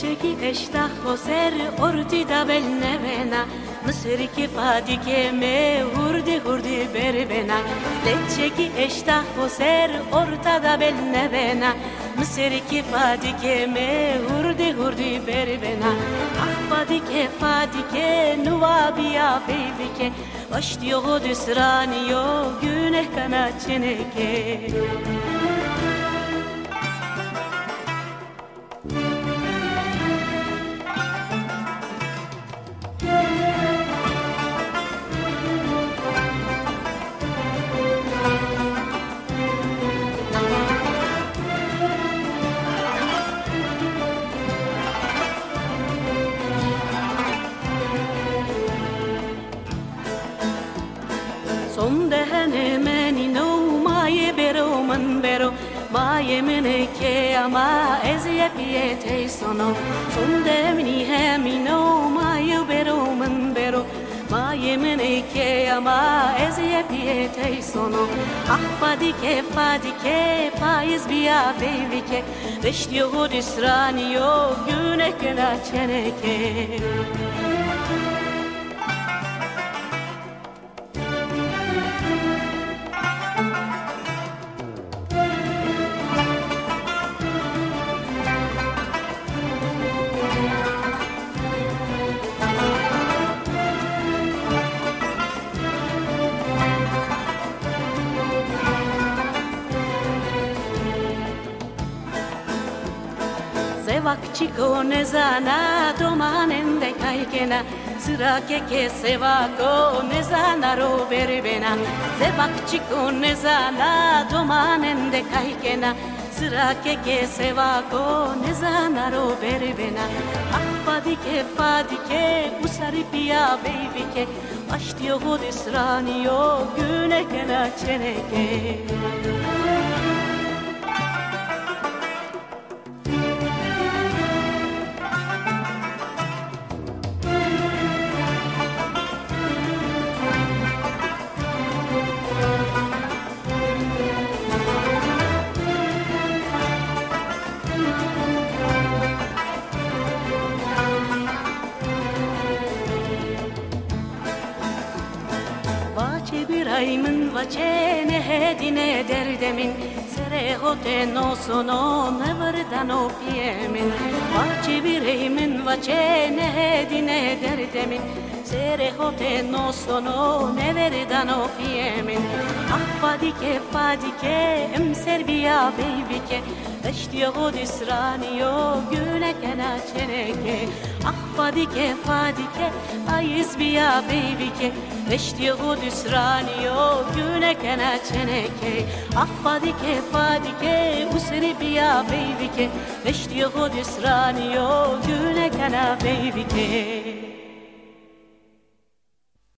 Leceki eştah hoser orti da belnevena Mısır ki fadike me hurdi hurdi berbena Leceki eştah hoser ortada belnevena Mısır ki fadike me hurdi hurdi berbena Ah fadike fadike nuvabiya beybike Başlıyor düsraniyo güneh kana çeneke Son dehene meni no maye bero man bero Maye mene ke ama eziye piyete sono Son demini hemi no maye bero man bero Maye mene ke ama eziye piyete sono Ah fadike fadike faiz biya beyvike Reştiyo hudisraniyo güne kena çeneke Sevakçiko ne zana domanende kaykena Sıra keke sevako ne zana ro berbena Sevakçiko ne zana domanende kaykena Sıra keke sevako ne zana ro berbena Ah fadike fadike usari piya beybike Başlıyor hudisraniyo güne kena çeneke Birayımın vaçe ne hedine derdemin Sere hote no sono ne vardan o piyemin Vaçe birayımın vaçe ne hedine derdemin Sere hote no sono ne vardan o piyemin Ah fadike fadike emser biya beybike Reştiyo hudisraniyo güne kena çeneke Ah fadike fadike faiz biya beybike Reştiyo hudisraniyo güne kena çeneke Ah fadike fadike usri biya beybike Reştiyo hudisraniyo güne kena beybike